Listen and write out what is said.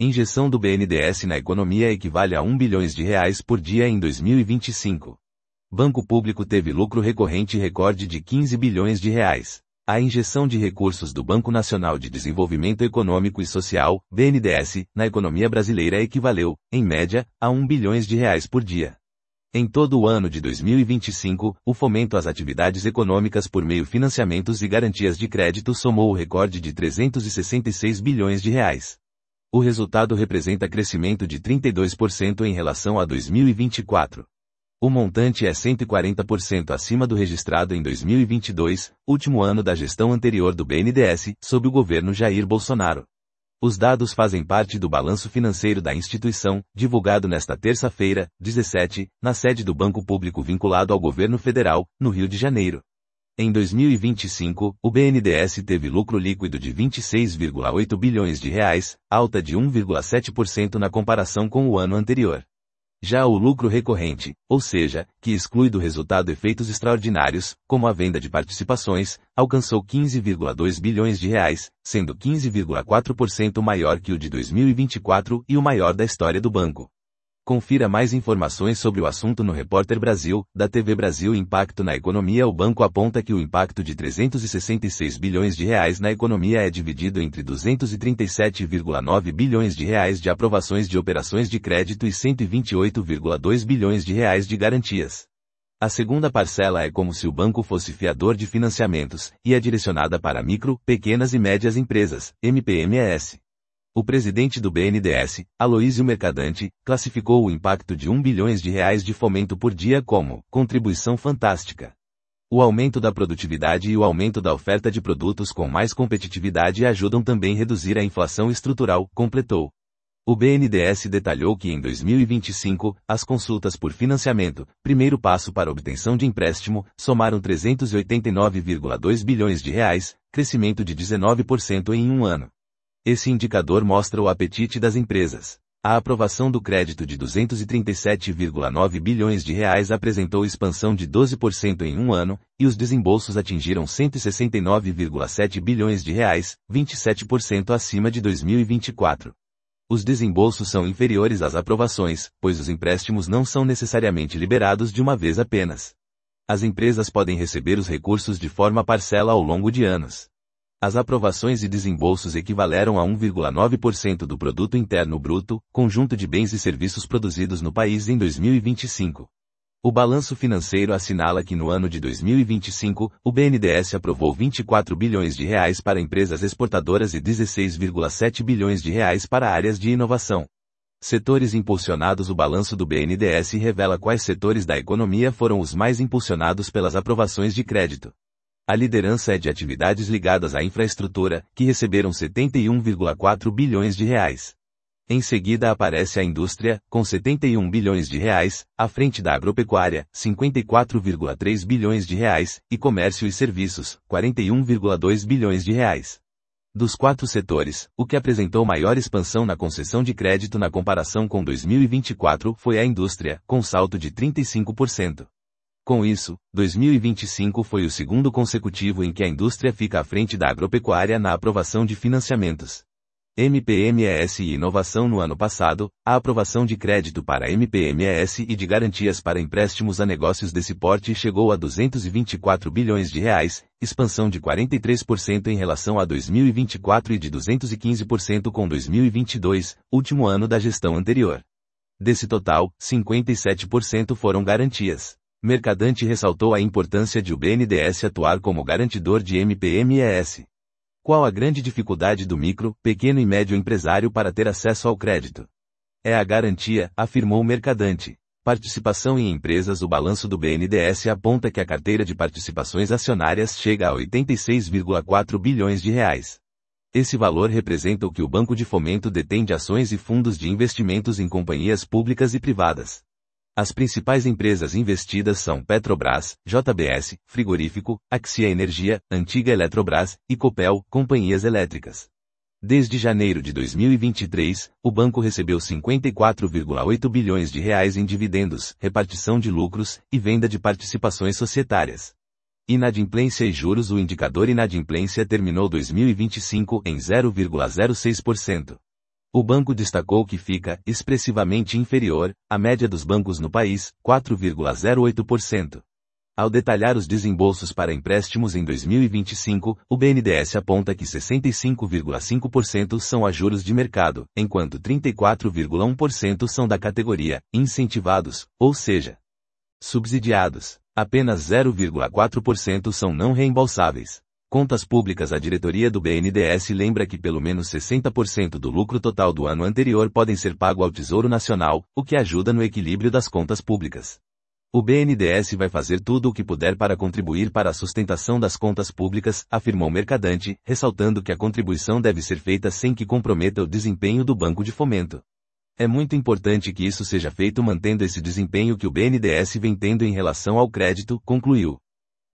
Injeção do BNDES na economia equivale a R$ 1 bilhões por dia em 2025. Banco Público teve lucro recorrente recorde de R$ 15 bilhões. A injeção de recursos do Banco Nacional de Desenvolvimento Econômico e Social, BNDES, na economia brasileira equivaleu, em média, a R$ 1 bilhões por dia. Em todo o ano de 2025, o fomento às atividades econômicas por meio de financiamentos e garantias de crédito somou o recorde de R$ 366 bilhões. O resultado representa crescimento de 32% em relação a 2024. O montante é 140% acima do registrado em 2022, último ano da gestão anterior do BNDES, sob o governo Jair Bolsonaro. Os dados fazem parte do balanço financeiro da instituição, divulgado nesta terça-feira, 17, na sede do Banco Público vinculado ao governo federal, no Rio de Janeiro. Em 2025, o BNDES teve lucro líquido de R$ 26,8 bilhões, alta de 1,7% na comparação com o ano anterior. Já o lucro recorrente, ou seja, que exclui do resultado efeitos extraordinários, como a venda de participações, alcançou R$ 15,2 bilhões, sendo 15,4% maior que o de 2024 e o maior da história do banco. Confira mais informações sobre o assunto no Repórter Brasil, da TV Brasil. Impacto na economia. O banco aponta que o impacto de R$ 366 bilhões na economia é dividido entre R$ 237,9 bilhões de aprovações de operações de crédito e R$ 128,2 bilhões de garantias. A segunda parcela é como se o banco fosse fiador de financiamentos, e é direcionada para micro, pequenas e médias empresas, MPMES. O presidente do BNDES, Aloísio Mercadante, classificou o impacto de R$ 1 bilhões de fomento por dia como contribuição fantástica. O aumento da produtividade e o aumento da oferta de produtos com mais competitividade ajudam também a reduzir a inflação estrutural, completou. O BNDES detalhou que em 2025, as consultas por financiamento, primeiro passo para obtenção de empréstimo, somaram R$ 389,2 bilhões, crescimento de 19% em um ano. Esse indicador mostra o apetite das empresas. A aprovação do crédito de R$ 237,9 bilhões apresentou expansão de 12% em um ano, e os desembolsos atingiram R$ 169,7 bilhões, 27% acima de 2024. Os desembolsos são inferiores às aprovações, pois os empréstimos não são necessariamente liberados de uma vez apenas. As empresas podem receber os recursos de forma parcela ao longo de anos. As aprovações e desembolsos equivaleram a 1,9% do Produto Interno Bruto, conjunto de bens e serviços produzidos no país em 2025. O balanço financeiro assinala que no ano de 2025, o BNDES aprovou R$ 24 bilhões para empresas exportadoras e R$ 16,7 bilhões para áreas de inovação. Setores impulsionados. O balanço do BNDES revela quais setores da economia foram os mais impulsionados pelas aprovações de crédito. A liderança é de atividades ligadas à infraestrutura, que receberam R$ 71,4 bilhões. Em seguida aparece a indústria, com R$ 71 bilhões, à frente da agropecuária, R$ 54,3 bilhões, e comércio e serviços, R$ 41,2 bilhões. Dos quatro setores, o que apresentou maior expansão na concessão de crédito na comparação com 2024 foi a indústria, com salto de 35%. Com isso, 2025 foi o segundo consecutivo em que a indústria fica à frente da agropecuária na aprovação de financiamentos. MPMES e inovação. No ano passado, a aprovação de crédito para MPMES e de garantias para empréstimos a negócios desse porte chegou a R$ 224 bilhões, expansão de 43% em relação a 2024 e de 215% com 2022, último ano da gestão anterior. Desse total, 57% foram garantias. Mercadante ressaltou a importância de o BNDES atuar como garantidor de MPMES. Qual a grande dificuldade do micro, pequeno e médio empresário para ter acesso ao crédito? É a garantia, afirmou Mercadante. Participação em empresas. O balanço do BNDES aponta que a carteira de participações acionárias chega a R$ 86,4 bilhões. Esse valor representa o que o Banco de Fomento detém de ações e fundos de investimentos em companhias públicas e privadas. As principais empresas investidas são Petrobras, JBS, Frigorífico, Axia Energia, Antiga Eletrobras, e Copel, companhias elétricas. Desde janeiro de 2023, o banco recebeu R$ 54,8 bilhões em dividendos, repartição de lucros e venda de participações societárias. Inadimplência e juros. O indicador inadimplência terminou 2025 em 0,06%. O banco destacou que fica expressivamente inferior à média dos bancos no país, 4,08%. Ao detalhar os desembolsos para empréstimos em 2025, o BNDES aponta que 65,5% são a juros de mercado, enquanto 34,1% são da categoria incentivados, ou seja, subsidiados. Apenas 0,4% são não reembolsáveis. Contas públicas. A diretoria do BNDES lembra que pelo menos 60% do lucro total do ano anterior podem ser pago ao Tesouro Nacional, o que ajuda no equilíbrio das contas públicas. O BNDES vai fazer tudo o que puder para contribuir para a sustentação das contas públicas, afirmou Mercadante, ressaltando que a contribuição deve ser feita sem que comprometa o desempenho do Banco de Fomento. É muito importante que isso seja feito mantendo esse desempenho que o BNDES vem tendo em relação ao crédito, concluiu.